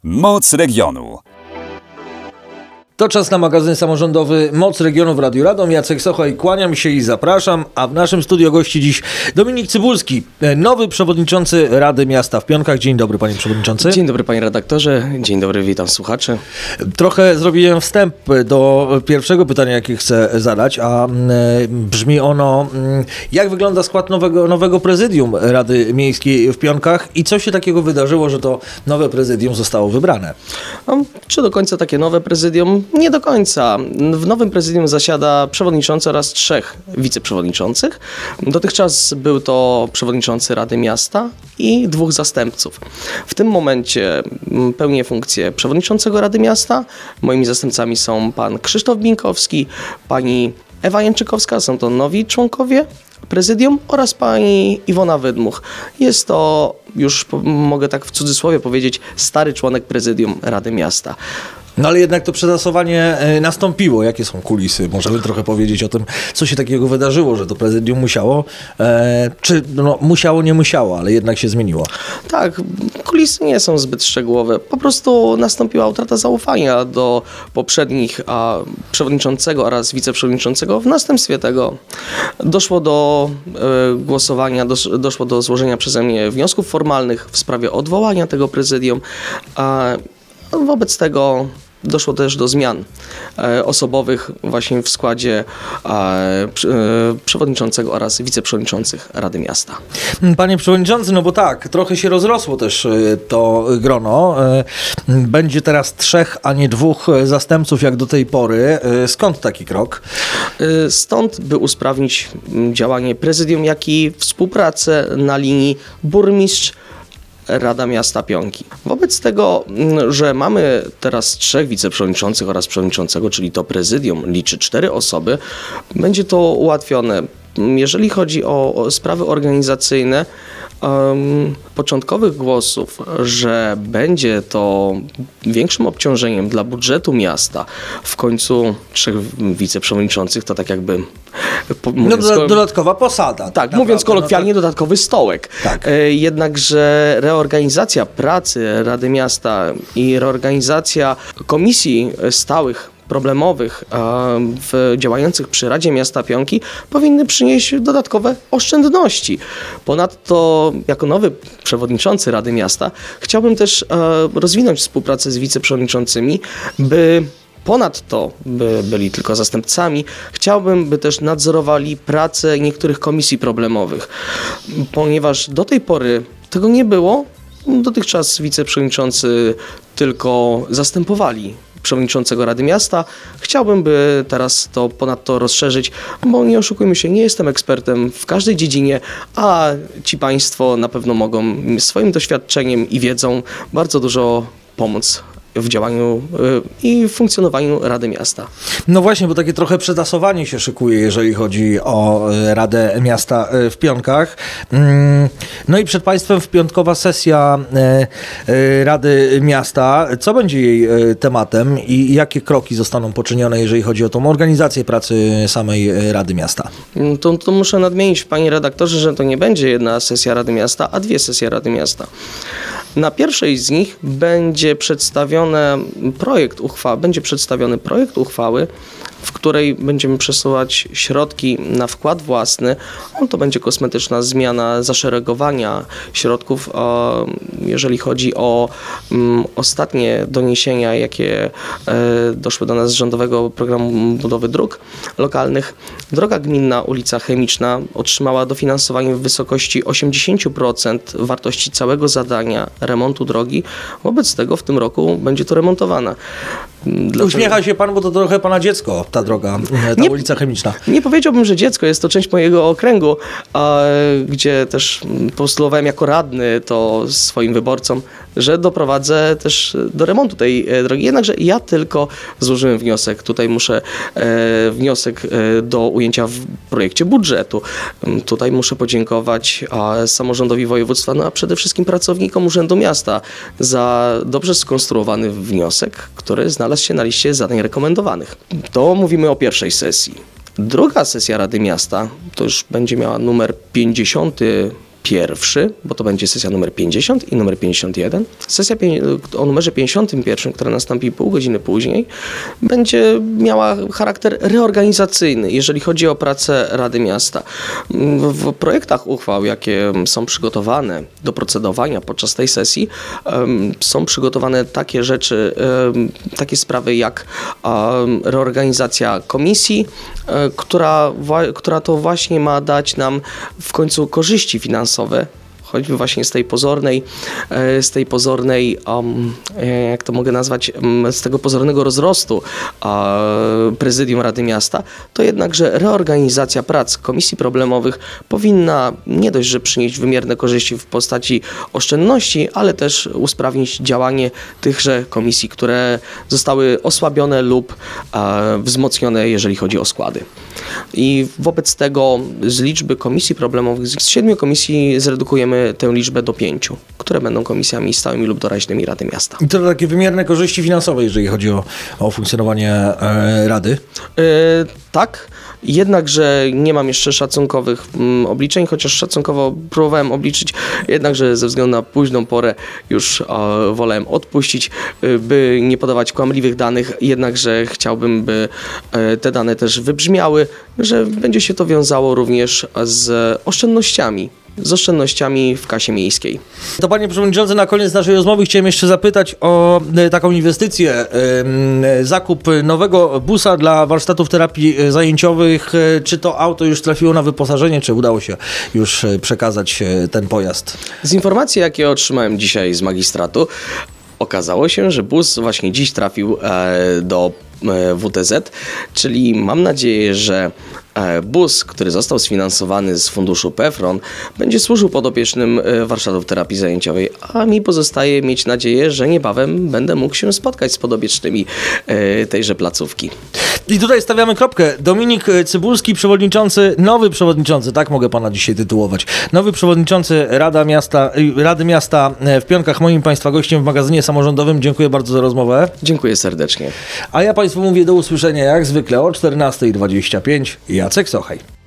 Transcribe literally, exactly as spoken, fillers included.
Moc regionu. To czas na magazyn samorządowy Moc Regionu w Radiu Radom. Jacek Sochaj, kłaniam się i zapraszam, a w naszym studiu gości dziś Dominik Cybulski, nowy przewodniczący Rady Miasta w Pionkach. Dzień dobry, panie przewodniczący. Dzień dobry, panie redaktorze. Dzień dobry, witam słuchaczy. Trochę zrobiłem wstęp do pierwszego pytania, jakie chcę zadać, a brzmi ono: jak wygląda skład nowego, nowego prezydium Rady Miejskiej w Pionkach i co się takiego wydarzyło, że to nowe prezydium zostało wybrane? No, czy do końca takie nowe prezydium? Nie do końca. W nowym prezydium zasiada przewodniczący oraz trzech wiceprzewodniczących. Dotychczas był to przewodniczący Rady Miasta i dwóch zastępców. W tym momencie pełnię funkcję przewodniczącego Rady Miasta. Moimi zastępcami są pan Krzysztof Binkowski, pani Ewa Jęczykowska, są to nowi członkowie prezydium, oraz pani Iwona Wydmuch. Jest to, już mogę tak w cudzysłowie powiedzieć, stary członek prezydium Rady Miasta. No ale jednak to przetasowanie nastąpiło. Jakie są kulisy? Możemy trochę powiedzieć o tym, co się takiego wydarzyło, że to prezydium musiało, e, czy no, musiało, nie musiało, ale jednak się zmieniło. Tak, kulisy nie są zbyt szczegółowe. Po prostu nastąpiła utrata zaufania do poprzednich a, przewodniczącego oraz wiceprzewodniczącego. W następstwie tego doszło do e, głosowania, dos, doszło do złożenia przeze mnie wniosków formalnych w sprawie odwołania tego prezydium. A, Wobec tego doszło też do zmian e, osobowych właśnie w składzie e, e, przewodniczącego oraz wiceprzewodniczących Rady Miasta. Panie przewodniczący, no bo tak, trochę się rozrosło też to grono. E, będzie teraz trzech, a nie dwóch zastępców jak do tej pory. E, skąd taki krok? E, stąd, by usprawnić działanie prezydium, jak i współpracę na linii burmistrz Rada Miasta Pionki. Wobec tego, że mamy teraz trzech wiceprzewodniczących oraz przewodniczącego, czyli to prezydium liczy cztery osoby, będzie to ułatwione. Jeżeli chodzi o, o sprawy organizacyjne, um, początkowych głosów, że będzie to większym obciążeniem dla budżetu miasta, w końcu trzech wiceprzewodniczących to tak jakby... Po, no, do, dodatkowa posada. Tak, tak mówiąc kolokwialnie, no to... dodatkowy stołek. Tak. E, jednakże reorganizacja pracy Rady Miasta i reorganizacja komisji stałych problemowych w, działających przy Radzie Miasta Pionki powinny przynieść dodatkowe oszczędności. Ponadto jako nowy przewodniczący Rady Miasta chciałbym też rozwinąć współpracę z wiceprzewodniczącymi, by ponadto, by byli tylko zastępcami, chciałbym, by też nadzorowali pracę niektórych komisji problemowych, ponieważ do tej pory tego nie było. Dotychczas wiceprzewodniczący tylko zastępowali przewodniczącego Rady Miasta. Chciałbym, by teraz to ponadto rozszerzyć, bo nie oszukujmy się, nie jestem ekspertem w każdej dziedzinie, a ci państwo na pewno mogą swoim doświadczeniem i wiedzą bardzo dużo pomóc w działaniu y, i funkcjonowaniu Rady Miasta. No właśnie, bo takie trochę przetasowanie się szykuje, jeżeli chodzi o Radę Miasta w Pionkach. No i przed państwem wpiątkowa sesja Rady Miasta. Co będzie jej tematem i jakie kroki zostaną poczynione, jeżeli chodzi o tą organizację pracy samej Rady Miasta? To, to muszę nadmienić, panie redaktorze, że to nie będzie jedna sesja Rady Miasta, a dwie sesje Rady Miasta. Na pierwszej z nich będzie przedstawiony projekt uchwały, będzie przedstawiony projekt uchwały, w której będziemy przesuwać środki na wkład własny. On to będzie kosmetyczna zmiana zaszeregowania środków, jeżeli chodzi o um, ostatnie doniesienia, jakie e, doszły do nas z Rządowego Programu Budowy Dróg Lokalnych. Droga gminna ulica Chemiczna otrzymała dofinansowanie w wysokości osiemdziesiąt procent wartości całego zadania remontu drogi. Wobec tego w tym roku będzie to remontowana. Dlaczego? Uśmiecha się pan, bo to trochę pana dziecko, ta droga, ta nie, ulica Chemiczna. Nie powiedziałbym, że dziecko, jest to część mojego okręgu, a, gdzie też postulowałem jako radny to swoim wyborcom, że doprowadzę też do remontu tej drogi. Jednakże ja tylko złożyłem wniosek. Tutaj muszę e, wniosek e, do ujęcia w projekcie budżetu. Tutaj muszę podziękować a, samorządowi województwa, no a przede wszystkim pracownikom Urzędu Miasta za dobrze skonstruowany wniosek, który znalazł się na liście zadań rekomendowanych. To mówimy o pierwszej sesji. Druga sesja Rady Miasta to już będzie miała numer pięćdziesiąty pierwszy, bo to będzie sesja numer pięćdziesiąt i numer pięćdziesiąt jeden. Sesja o numerze pięćdziesiątym pierwszym, która nastąpi pół godziny później, będzie miała charakter reorganizacyjny, jeżeli chodzi o pracę Rady Miasta. W projektach uchwał, jakie są przygotowane do procedowania podczas tej sesji, są przygotowane takie rzeczy, takie sprawy jak reorganizacja komisji, która, która to właśnie ma dać nam w końcu korzyści finansowe, choćby właśnie z tej pozornej, z tej pozornej, um, jak to mogę nazwać, z tego pozornego rozrostu uh, prezydium Rady Miasta, to jednakże reorganizacja prac komisji problemowych powinna nie dość, że przynieść wymierne korzyści w postaci oszczędności, ale też usprawnić działanie tychże komisji, które zostały osłabione lub uh, wzmocnione, jeżeli chodzi o składy. I wobec tego z liczby komisji problemowych, z siedmiu komisji zredukujemy tę liczbę do pięciu, które będą komisjami stałymi lub doraźnymi Rady Miasta. I to takie wymierne korzyści finansowe, jeżeli chodzi o, o funkcjonowanie e, Rady? E, tak, jednakże nie mam jeszcze szacunkowych mm, obliczeń, chociaż szacunkowo próbowałem obliczyć, jednakże ze względu na późną porę już e, wolałem odpuścić, e, by nie podawać kłamliwych danych, jednakże chciałbym, by e, te dane też wybrzmiały, że będzie się to wiązało również z oszczędnościami. z oszczędnościami w kasie miejskiej. To panie przewodniczący, na koniec naszej rozmowy chciałem jeszcze zapytać o e, taką inwestycję, e, zakup nowego busa dla warsztatów terapii zajęciowych. E, czy to auto już trafiło na wyposażenie, czy udało się już przekazać e, ten pojazd? Z informacji, jakie otrzymałem dzisiaj z magistratu, okazało się, że bus właśnie dziś trafił e, do W T Z, czyli mam nadzieję, że bus, który został sfinansowany z funduszu PEFRON, będzie służył podopiecznym warsztatów terapii zajęciowej, a mi pozostaje mieć nadzieję, że niebawem będę mógł się spotkać z podopiecznymi tejże placówki. I tutaj stawiamy kropkę. Dominik Cybulski, przewodniczący, nowy przewodniczący, tak mogę pana dzisiaj tytułować, nowy przewodniczący Rada Miasta, Rady Miasta w Pionkach, moim państwa gościem w magazynie samorządowym. Dziękuję bardzo za rozmowę. Dziękuję serdecznie. A ja państwu mówię do usłyszenia jak zwykle o czternastej dwadzieścia pięć. Jacek Sochaj.